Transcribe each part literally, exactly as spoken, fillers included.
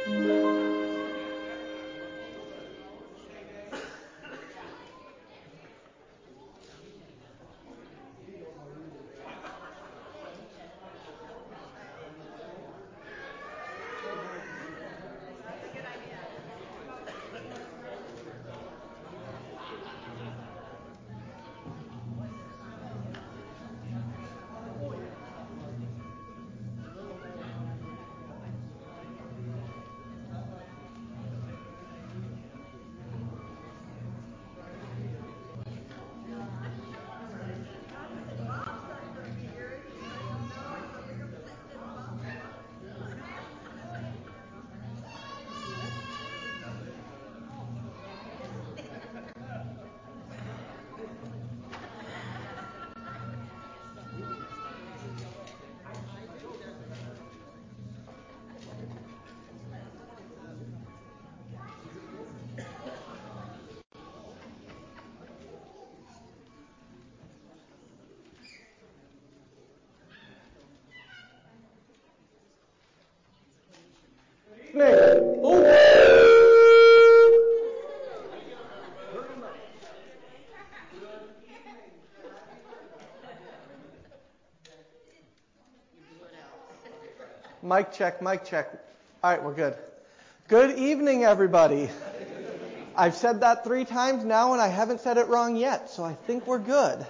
Mic check, mic check. All right, we're good. Good evening, everybody. I've said that three times now, and I haven't said it wrong yet, so I think we're good.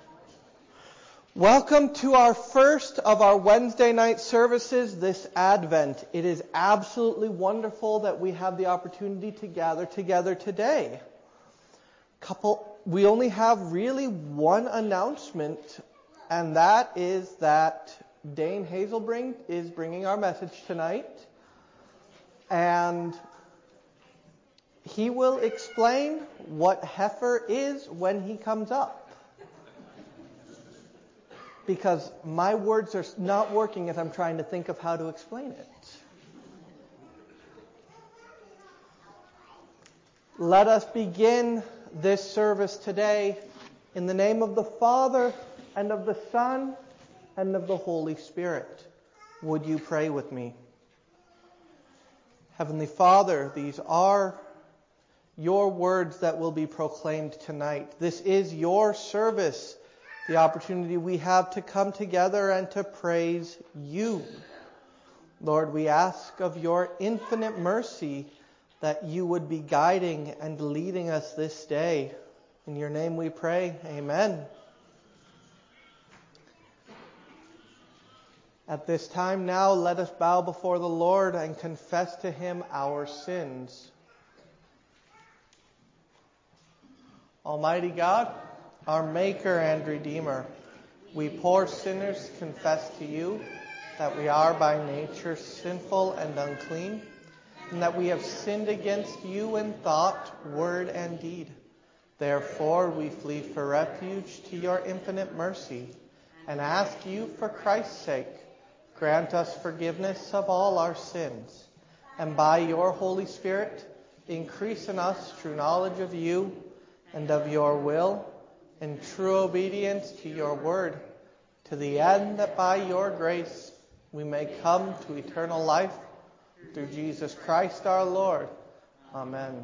Welcome to our first of our Wednesday night services this Advent. It is absolutely wonderful that we have the opportunity to gather together today. Couple, we only have really one announcement, and that is that Dane Hazelbring is bringing our message tonight, and he will explain what heifer is when he comes up. Because my words are not working as I'm trying to think of how to explain it. Let us begin this service today in the name of the Father, and of the Son, and of the Holy Spirit. Would you pray with me? Heavenly Father, these are your words that will be proclaimed tonight. This is your service, the opportunity we have to come together and to praise you. Lord, we ask of your infinite mercy that you would be guiding and leading us this day. In your name we pray. Amen. At this time now, let us bow before the Lord and confess to him our sins. Almighty God, our Maker and Redeemer, we poor sinners confess to you that we are by nature sinful and unclean, and that we have sinned against you in thought, word, and deed. Therefore, we flee for refuge to your infinite mercy, and ask you, for Christ's sake, grant us forgiveness of all our sins, and by your Holy Spirit, increase in us true knowledge of you and of your will, in true obedience to your word, to the end that by your grace we may come to eternal life, through Jesus Christ our Lord. Amen.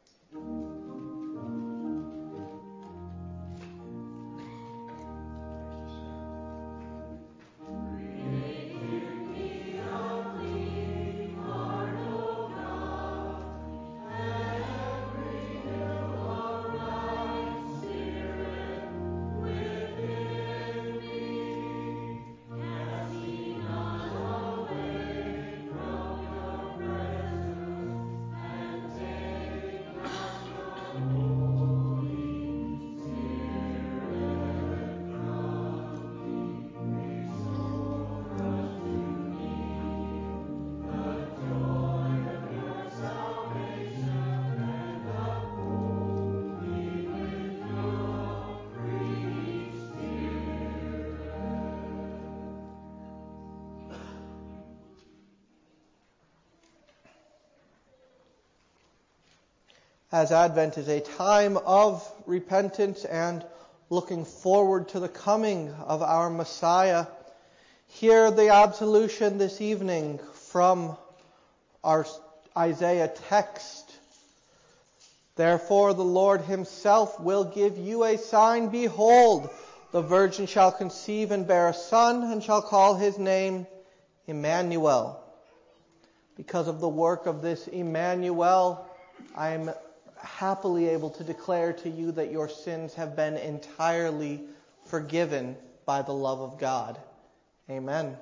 As Advent is a time of repentance and looking forward to the coming of our Messiah, hear the absolution this evening from our Isaiah text. Therefore the Lord himself will give you a sign. Behold, the virgin shall conceive and bear a son, and shall call his name Emmanuel. Because of the work of this Emmanuel, I am happily able to declare to you that your sins have been entirely forgiven by the love of God. Amen.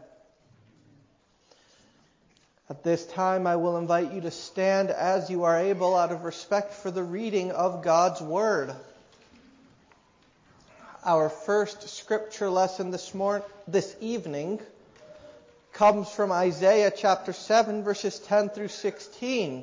At this time, I will invite you to stand as you are able out of respect for the reading of God's Word. Our first scripture lesson this morning, this evening comes from Isaiah chapter seven, verses ten through sixteen.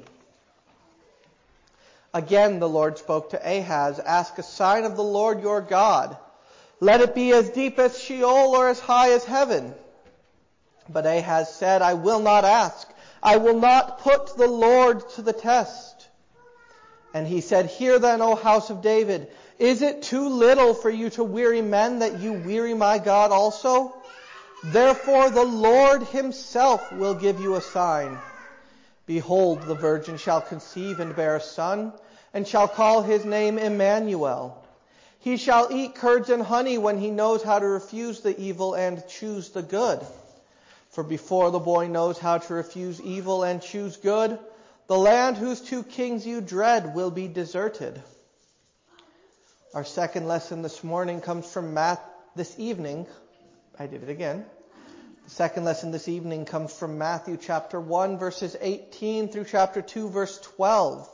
Again, the Lord spoke to Ahaz, "Ask a sign of the Lord your God. Let it be as deep as Sheol or as high as heaven." But Ahaz said, "I will not ask. I will not put the Lord to the test." And he said, "Hear then, O house of David, is it too little for you to weary men that you weary my God also? Therefore the Lord himself will give you a sign. Behold, the virgin shall conceive and bear a son, and shall call his name Emmanuel. He shall eat curds and honey when he knows how to refuse the evil and choose the good. For before the boy knows how to refuse evil and choose good, the land whose two kings you dread will be deserted." Our second lesson this morning comes from Matt this evening. I did it again. The second lesson this evening comes from Matthew chapter one, verses eighteen through chapter two, verse twelve.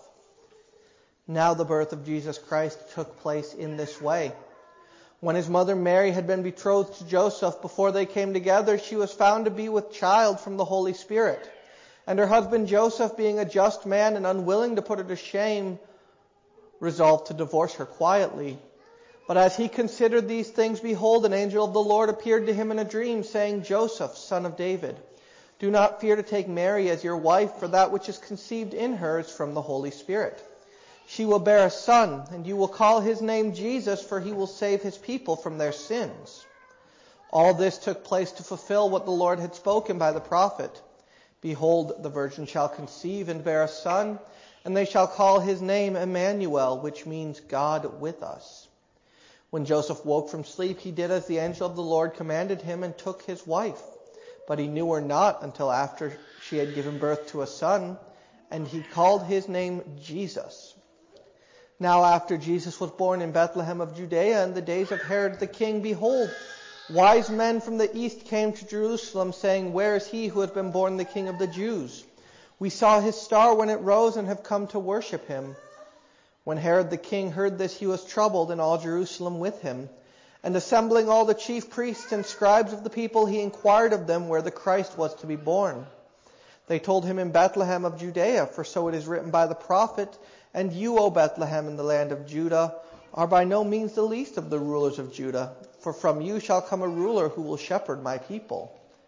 Now the birth of Jesus Christ took place in this way. When his mother Mary had been betrothed to Joseph, before they came together, she was found to be with child from the Holy Spirit. And her husband Joseph, being a just man and unwilling to put her to shame, resolved to divorce her quietly. But as he considered these things, behold, an angel of the Lord appeared to him in a dream, saying, "Joseph, son of David, do not fear to take Mary as your wife, for that which is conceived in her is from the Holy Spirit. She will bear a son, and you will call his name Jesus, for he will save his people from their sins." All this took place to fulfill what the Lord had spoken by the prophet. "Behold, the virgin shall conceive and bear a son, and they shall call his name Emmanuel," which means God with us. When Joseph woke from sleep, he did as the angel of the Lord commanded him and took his wife. But he knew her not until after she had given birth to a son, and he called his name Jesus. Now after Jesus was born in Bethlehem of Judea in the days of Herod the king, behold, wise men from the east came to Jerusalem, saying, "Where is he who has been born the King of the Jews? We saw his star when it rose and have come to worship him." When Herod the king heard this, he was troubled, and all Jerusalem with him. And assembling all the chief priests and scribes of the people, he inquired of them where the Christ was to be born. They told him, "In Bethlehem of Judea, for so it is written by the prophet, 'And you, O Bethlehem, in the land of Judah, are by no means the least of the rulers of Judah, for from you shall come a ruler who will shepherd my people,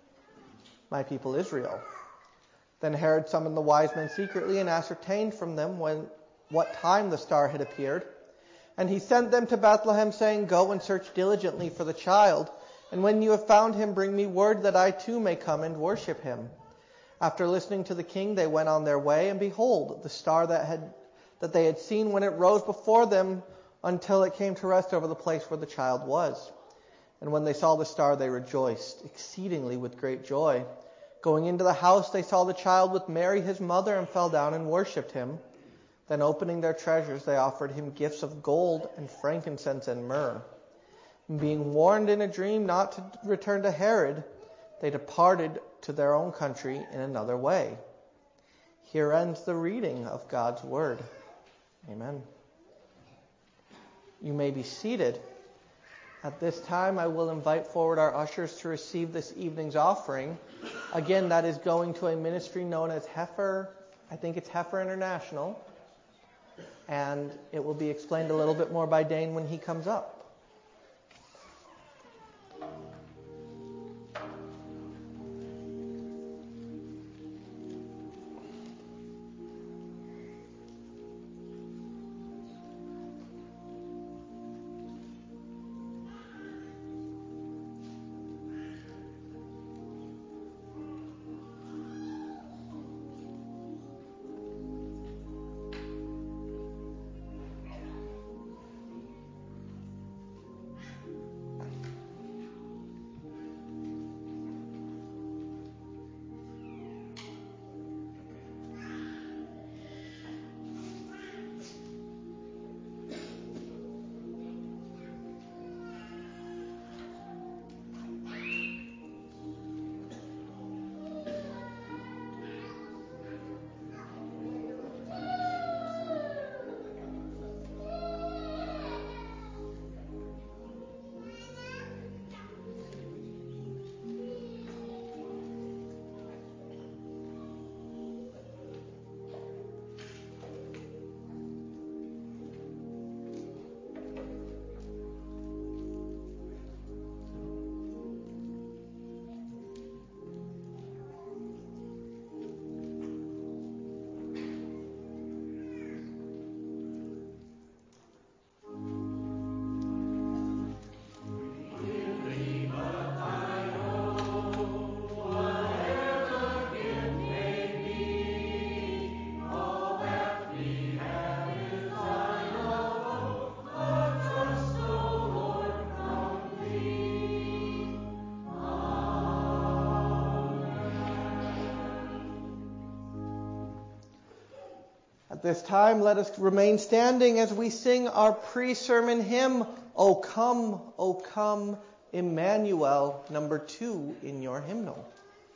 my people Israel.' Then Herod summoned the wise men secretly and ascertained from them when what time the star had appeared. And he sent them to Bethlehem, saying, 'Go and search diligently for the child, and when you have found him, bring me word that I too may come and worship him.' After listening to the king, they went on their way, and behold, the star that had that they had seen when it rose before them until it came to rest over the place where the child was. And when they saw the star, they rejoiced exceedingly with great joy. Going into the house, they saw the child with Mary his mother, and fell down and worshipped him. Then opening their treasures, they offered him gifts of gold and frankincense and myrrh. And being warned in a dream not to return to Herod, they departed to their own country in another way. Here ends the reading of God's word. Amen. You may be seated. At this time, I will invite forward our ushers to receive this evening's offering. Again, that is going to a ministry known as Heifer, I think it's Heifer International. And it will be explained a little bit more by Dane when he comes up. At this time, let us remain standing as we sing our pre-sermon hymn, O Come, O Come, Emmanuel, number two in your hymnal.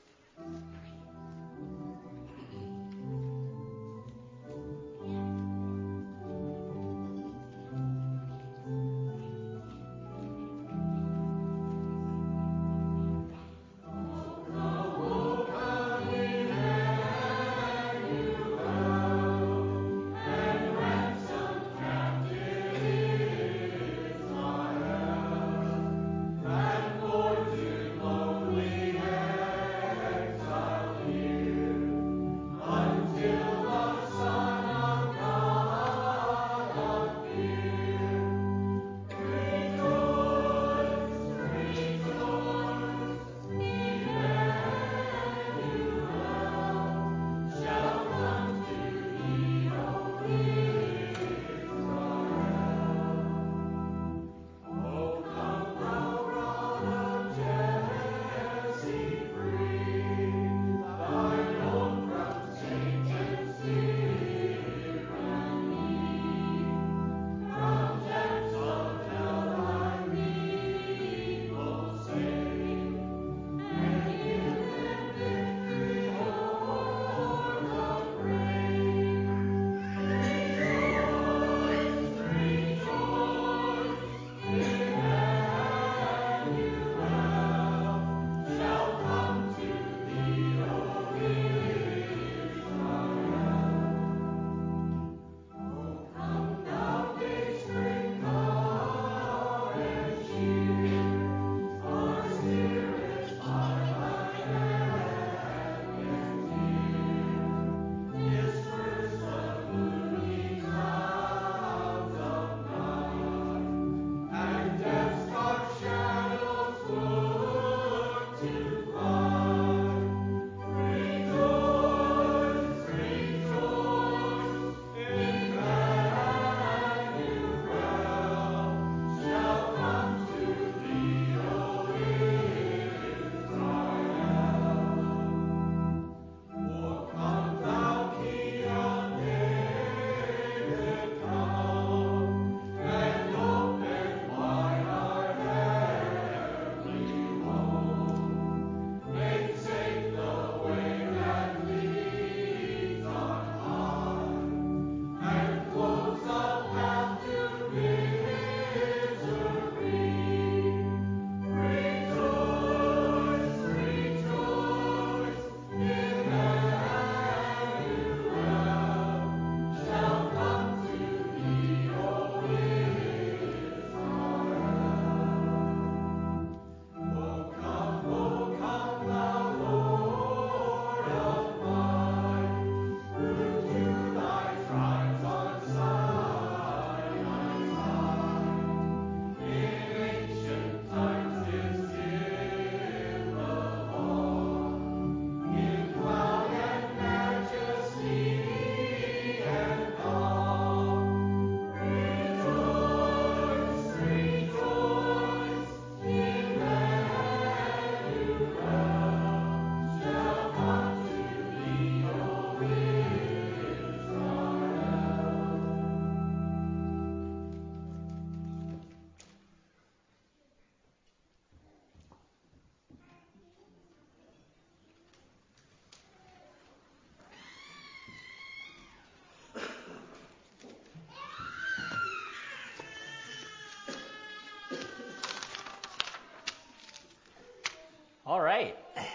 All right.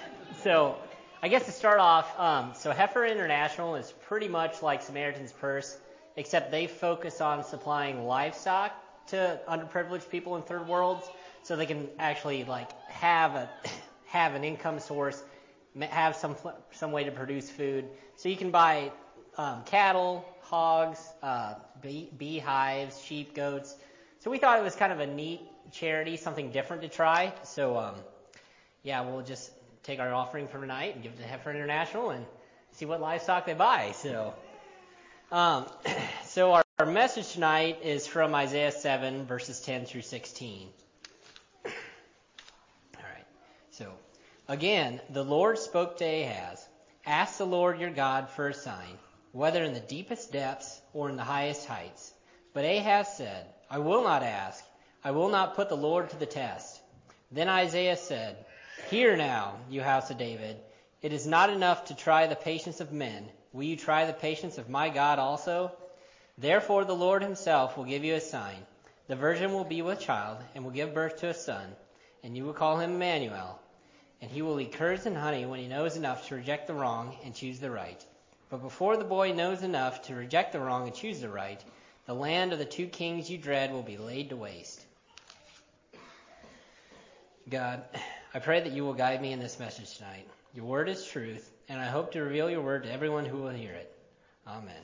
So I guess to start off, um, so Heifer International is pretty much like Samaritan's Purse, except they focus on supplying livestock to underprivileged people in third worlds, so they can actually like have a have an income source, have some some way to produce food. So you can buy um, cattle, hogs, uh, bee, beehives, sheep, goats. So we thought it was kind of a neat charity, something different to try. So um, yeah, we'll just take our offering for tonight and give it to Heifer International and see what livestock they buy. So, um, so our, our message tonight is from Isaiah seven, verses ten through sixteen. All right. So, again, the Lord spoke to Ahaz, "Ask the Lord your God for a sign. whether in the deepest depths or in the highest heights. But Ahaz said, I will not ask. I will not put the Lord to the test. Then Isaiah said, Hear now, you house of David. It is not enough to try the patience of men. Will you try the patience of my God also? Therefore the Lord himself will give you a sign. The virgin will be with child and will give birth to a son, and you will call him Emmanuel. And he will eat curds and honey when he knows enough to reject the wrong and choose the right. But before the boy knows enough to reject the wrong and choose the right, the land of the two kings you dread will be laid to waste. God, I pray that you will guide me in this message tonight. Your word is truth, and I hope to reveal your word to everyone who will hear it. Amen.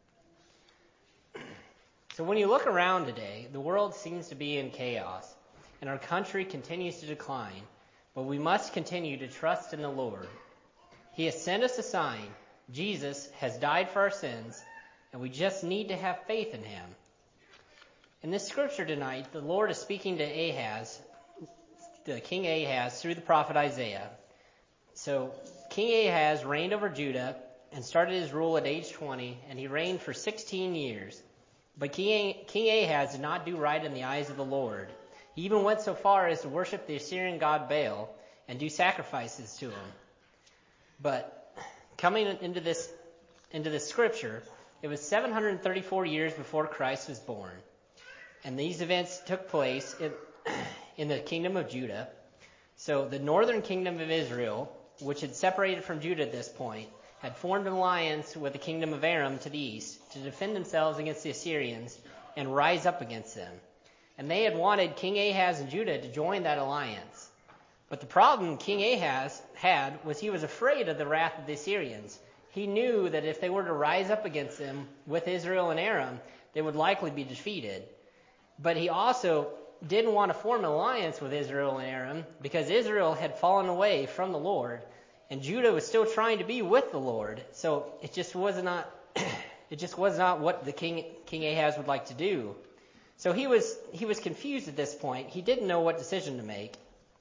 So when you look around today, the world seems to be in chaos, and our country continues to decline, but we must continue to trust in the Lord. He has sent us a sign. Jesus has died for our sins, and we just need to have faith in him. In this scripture tonight, the Lord is speaking to Ahaz, to King Ahaz, through the prophet Isaiah. So King Ahaz reigned over Judah and started his rule at age twenty, and he reigned for sixteen years. But King, King Ahaz did not do right in the eyes of the Lord. He even went so far as to worship the Assyrian god Baal and do sacrifices to him. But coming into this into this scripture, it was seven hundred thirty-four years before Christ was born. And these events took place in, in the kingdom of Judah. So the northern kingdom of Israel, which had separated from Judah at this point, had formed an alliance with the kingdom of Aram to the east to defend themselves against the Assyrians and rise up against them. And they had wanted King Ahaz and Judah to join that alliance. But the problem King Ahaz had was he was afraid of the wrath of the Assyrians. He knew that if they were to rise up against them with Israel and Aram, they would likely be defeated. But he also didn't want to form an alliance with Israel and Aram because Israel had fallen away from the Lord. And Judah was still trying to be with the Lord, so it just was not it just was not what the king King Ahaz would like to do. So he was he was confused at this point. He didn't know what decision to make.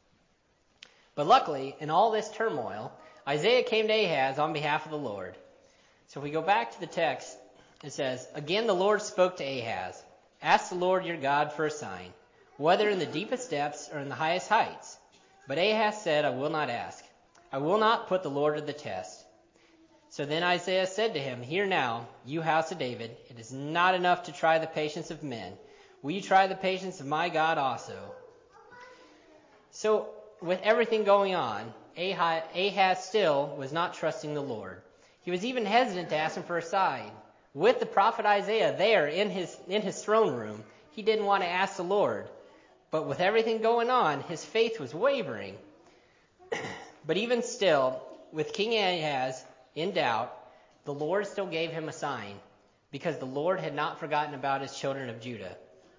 But luckily, in all this turmoil, Isaiah came to Ahaz on behalf of the Lord. So if we go back to the text, it says, Again the Lord spoke to Ahaz, Ask the Lord your God for a sign, whether in the deepest depths or in the highest heights. But Ahaz said, I will not ask. I will not put the Lord to the test. So then Isaiah said to him, Hear now, you house of David, it is not enough to try the patience of men. Will you try the patience of my God also? So with everything going on, Ahaz still was not trusting the Lord. He was even hesitant to ask him for a sign. With the prophet Isaiah there in his in his throne room, he didn't want to ask the Lord. But with everything going on, his faith was wavering. But even still, with King Ahaz in doubt, the Lord still gave him a sign, because the Lord had not forgotten about his children of Judah.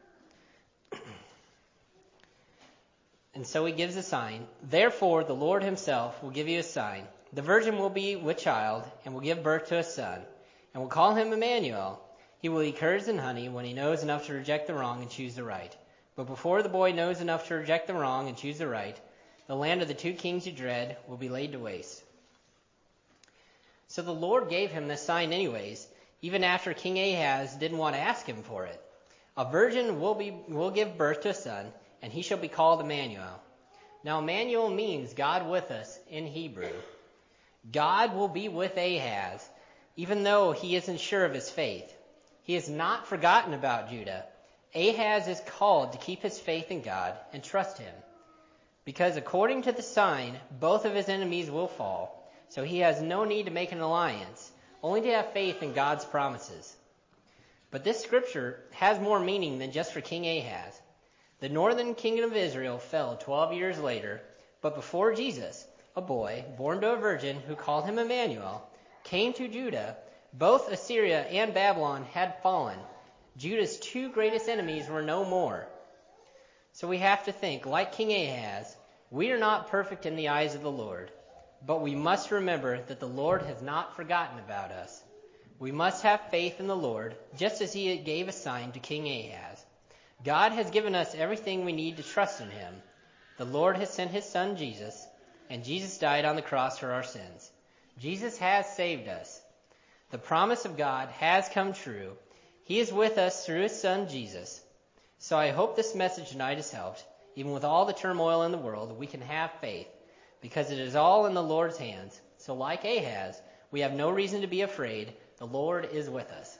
And so he gives a sign. Therefore, the Lord himself will give you a sign. The virgin will be with child and will give birth to a son, and will call him Emmanuel. He will eat curds and honey when he knows enough to reject the wrong and choose the right. But before the boy knows enough to reject the wrong and choose the right, the land of the two kings you dread will be laid to waste. So the Lord gave him this sign anyways, even after King Ahaz didn't want to ask him for it. A virgin will be will give birth to a son, and he shall be called Emmanuel. Now Emmanuel means God with us in Hebrew. God will be with Ahaz, even though he isn't sure of his faith. He has not forgotten about Judah. Ahaz is called to keep his faith in God and trust him. Because according to the sign, both of his enemies will fall. So he has no need to make an alliance, only to have faith in God's promises. But this scripture has more meaning than just for King Ahaz. The northern kingdom of Israel fell twelve years later, but before Jesus, a boy born to a virgin who called him Emmanuel, came to Judah, both Assyria and Babylon had fallen. Judah's two greatest enemies were no more. So we have to think, like King Ahaz, we are not perfect in the eyes of the Lord, but we must remember that the Lord has not forgotten about us. We must have faith in the Lord, just as he gave a sign to King Ahaz. God has given us everything we need to trust in him. The Lord has sent his son Jesus, and Jesus died on the cross for our sins. Jesus has saved us. The promise of God has come true. He is with us through his Son, Jesus. So I hope this message tonight has helped. Even with all the turmoil in the world, we can have faith because it is all in the Lord's hands. So like Ahaz, we have no reason to be afraid. The Lord is with us.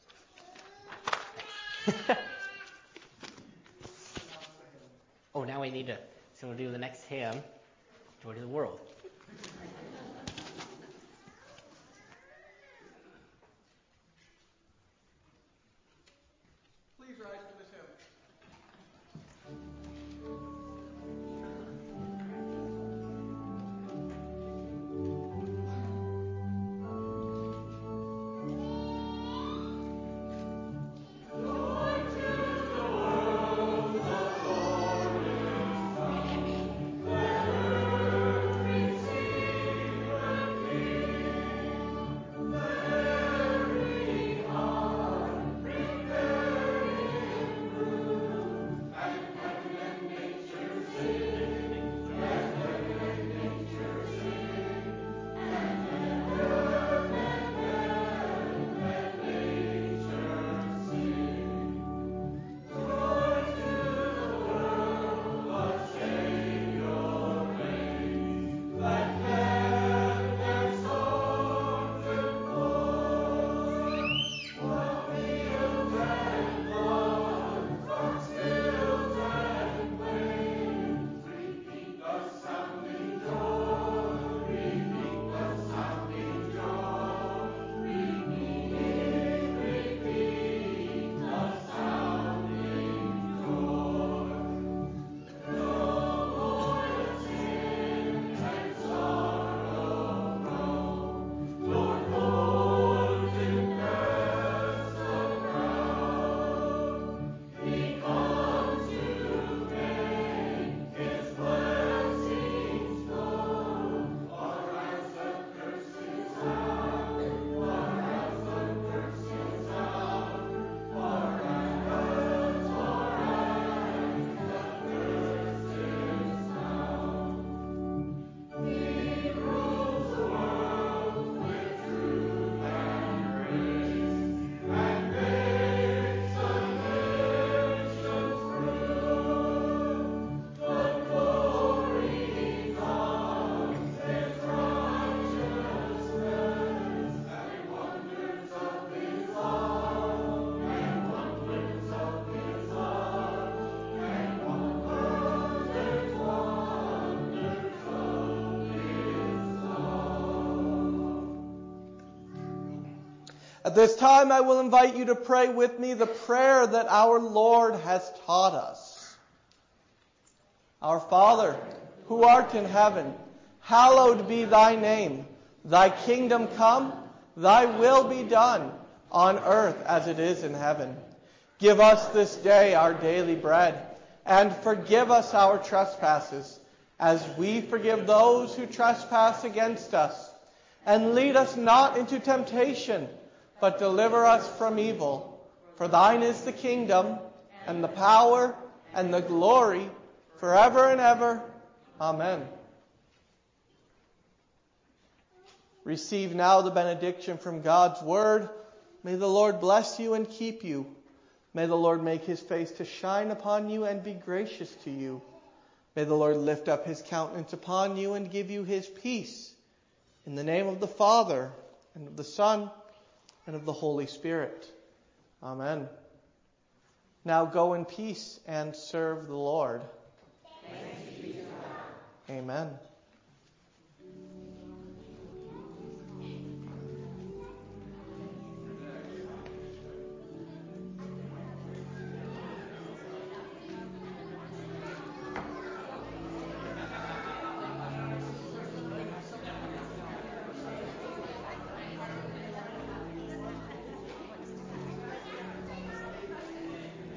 Oh, now we need to, so we'll do the next hymn, Joy to the World. Please rise for this hymn. At this time, I will invite you to pray with me the prayer that our Lord has taught us. Our Father, who art in heaven, hallowed be thy name. Thy kingdom come, thy will be done, on earth as it is in heaven. Give us this day our daily bread, and forgive us our trespasses, as we forgive those who trespass against us. And lead us not into temptation, but deliver us from evil. For thine is the kingdom, and the power, and the glory, forever and ever. Amen. Receive now the benediction from God's word. May the Lord bless you and keep you. May the Lord make his face to shine upon you and be gracious to you. May the Lord lift up his countenance upon you and give you his peace. In the name of the Father, and of the Son, and of the Holy Spirit. Amen. Now go in peace and serve the Lord. Thanks be to God. Amen.